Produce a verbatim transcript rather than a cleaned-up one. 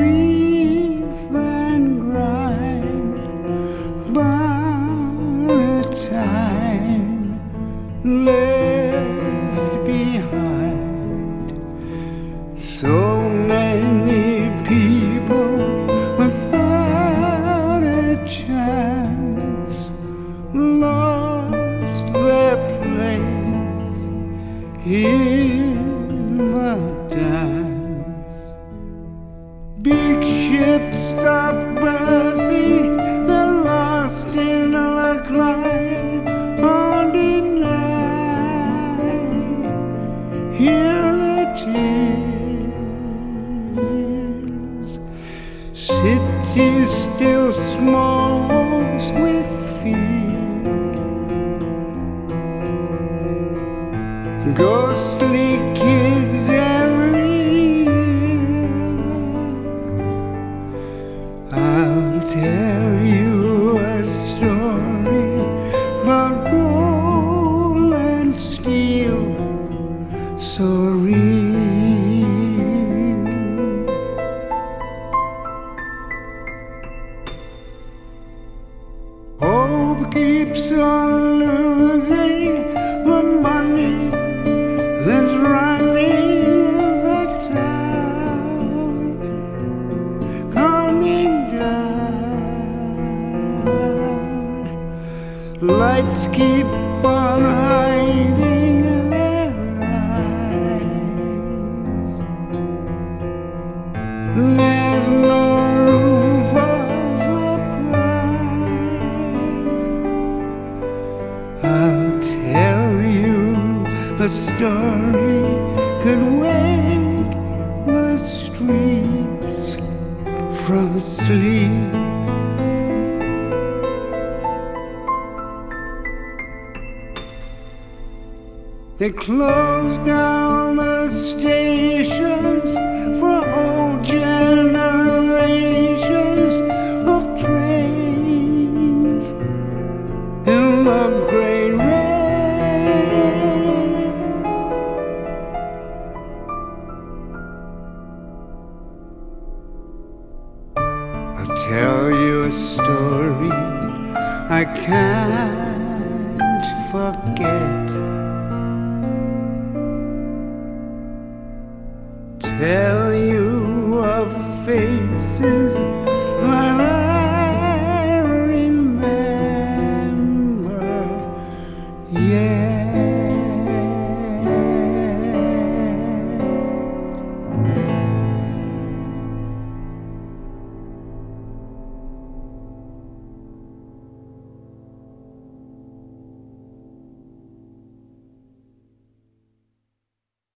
grief and grind, but a time left behind. So many people without a chance lost their place in the dance. Big ships stopped berthing, they're lost in the climb on deny. Hear the tears, city still smokes with fear. Ghostly kids every year. I'll tell you a story about gold and steel, so real. Hope keeps on losing the money that's running the town, coming down. Lights keep on hiding their eyes. There's no room for surprise. I'll tell you a story could wake the streets from sleep. They closed down the stations for whole generations of trains in the great rain. I'll tell you a story I can't forget. Tell you of faces